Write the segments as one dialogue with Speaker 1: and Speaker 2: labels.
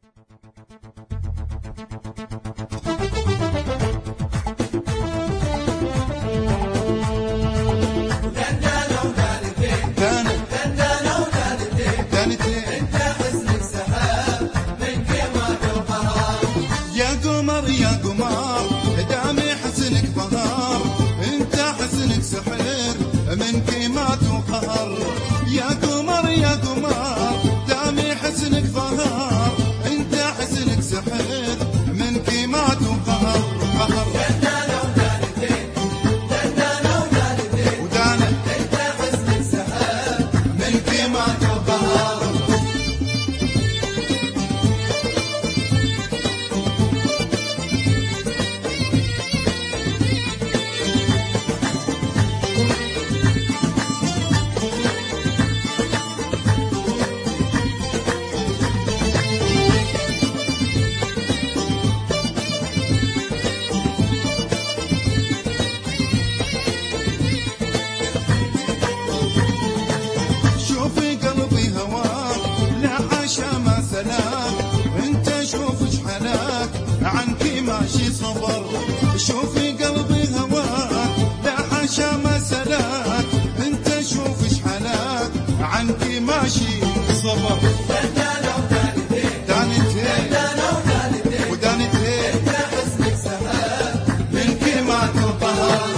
Speaker 1: يا قمر دامي حسنك بهار، انت حسنك سحر من كيمات وقهر. يا قمر يا قمر دامي حسنك بهار، انت حسنك سحر من كيمات وقهر.
Speaker 2: دندانة ودانتين دندانة ودانتين
Speaker 1: ودانا
Speaker 2: انت حسنك سحر
Speaker 1: من كيمات وقهر. شوفي قلبي هواك لا عاشا ما سلاك، انت شوف ايش حلاك عنك ماشي صبر. شوفي قلبي هواك لا عاشا ما سلاك، انت شوف ايش حلاك عنك ماشي صبر.
Speaker 2: دندانة ودانتين
Speaker 1: دانتين
Speaker 2: دندانة ودانتين
Speaker 1: ودانتين
Speaker 2: انت حسنك سحر
Speaker 1: من كيمات وقهر.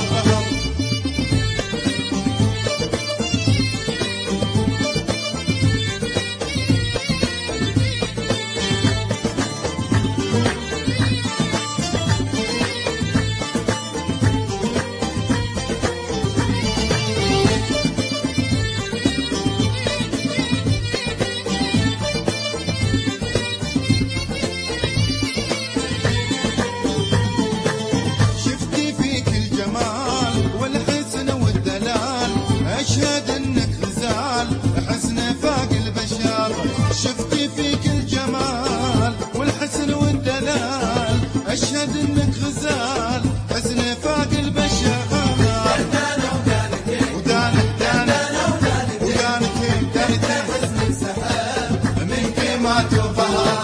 Speaker 1: شفتي فيك الجمال والحسن والدلال، أشهد إنك غزال حسن فاق البشر. شفتي فيك الجمال والحسن والدلال، أشهد إنك غزال حسن فاق البشر.
Speaker 2: دندانة ودانتين
Speaker 1: ودانك دانك
Speaker 2: دندانة ودانتين
Speaker 1: ودانتين
Speaker 2: انت
Speaker 1: دانتين
Speaker 2: حسنك سحر
Speaker 1: من كيمات وقهر.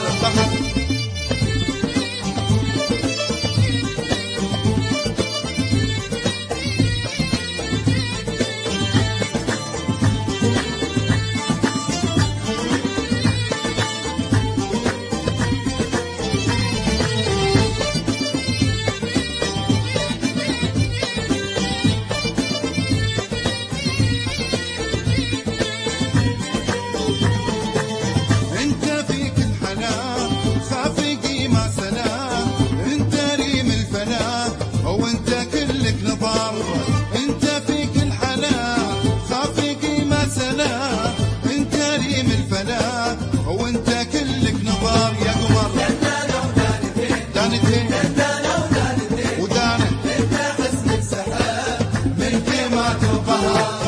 Speaker 1: انت فيك الحنان خافقي ما سلام، انت ريم الفلاح وانت كلك نظام. انت فيك الحنان خافقي ما سلام، انت ريم الفلاح وانت كلك نظام. يا قمر
Speaker 2: دندانة ودانتين
Speaker 1: دانتين
Speaker 2: دندانة ودانتين
Speaker 1: ودانا
Speaker 2: انت حسنك سحر
Speaker 1: من كيمات وقهر.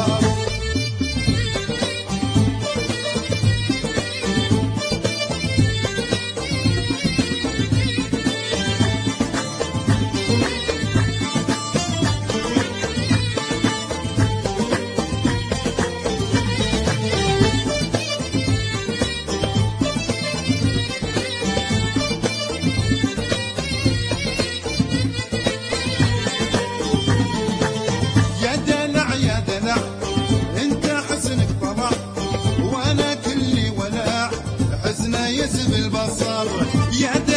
Speaker 1: يا دلع يا دلع انت حسنك طمع، وانا كلي ولع حسنه يسب البصر. يا